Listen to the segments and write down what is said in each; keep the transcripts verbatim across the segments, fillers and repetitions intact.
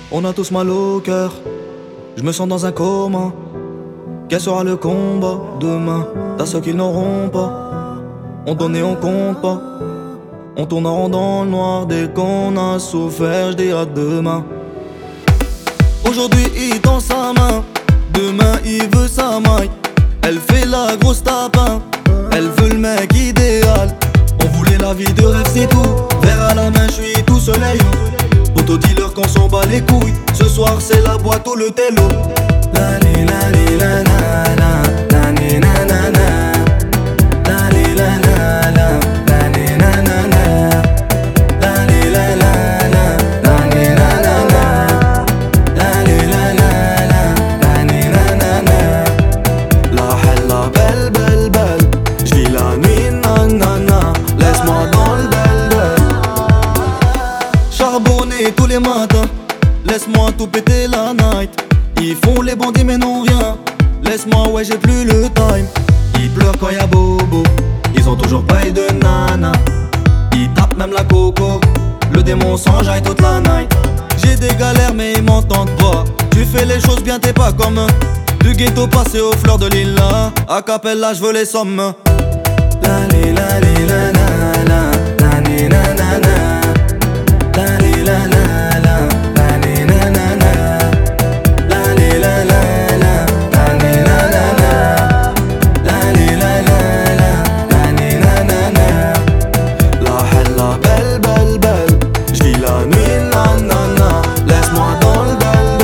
On a tous mal au cœur, je me sens dans un coma. Quel sera le combat demain? T'as ceux qui n'auront pas. On donne et on compte pas. On tourne en rond dans le noir dès qu'on a souffert, j'dis à demain. Aujourd'hui il tend sa main, demain il veut sa maille. Elle fait la grosse tapin, elle veut le mec idéal. On voulait la vie de rêve c'est tout, verre à la main j'suis tout soleil. Auto dealer qu'on s'en bat les couilles, ce soir c'est la boîte ou le télo. La li la li la la la, la ni na na na. La li la la la, la ni na na na. La li la la la, la ni na na na. La li la la la, la ni na na na. La hella belle belle belle, j'vis la nuit na na na. Laisse-moi dans le bel bel. Charbonner tous les matins, laisse-moi tout péter la night. Ils font les bandits mais non rien. Laisse-moi ouais j'ai plus le time. Ils pleurent quand y'a bobo, ils ont toujours pas eu de nana. Ils tapent même la coco, le démon s'enjaille toute la night. J'ai des galères mais ils m'entendent pas. Tu fais les choses bien t'es pas comme eux. Du ghetto passé aux fleurs de l'île là. A cappella je veux les sommes. La li la li la la la, la ni na na na. La li la la la, la ni na na na. La li la la la, la ni na na na. La li la la la, la ni na na na. La hella belle belle belle, j'vis la nuit na na na. Laisse-moi dans le bel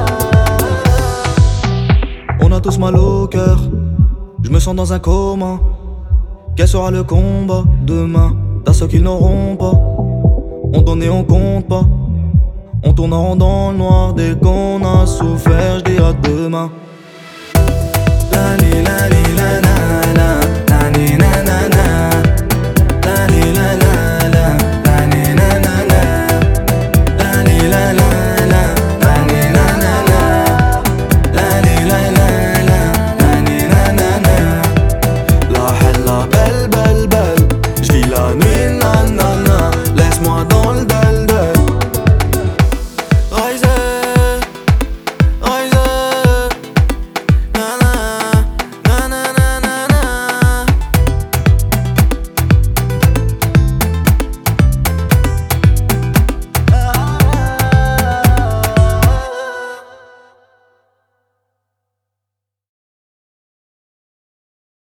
bel. On a tous mal au cœur, je me sens dans un coma. Quel sera le combat demain? T'as ceux qui n'auront pas. On donne et on compte pas. On tourne en rond dans le noir dès qu'on a souffert, j'dis à demain. La li la li la la.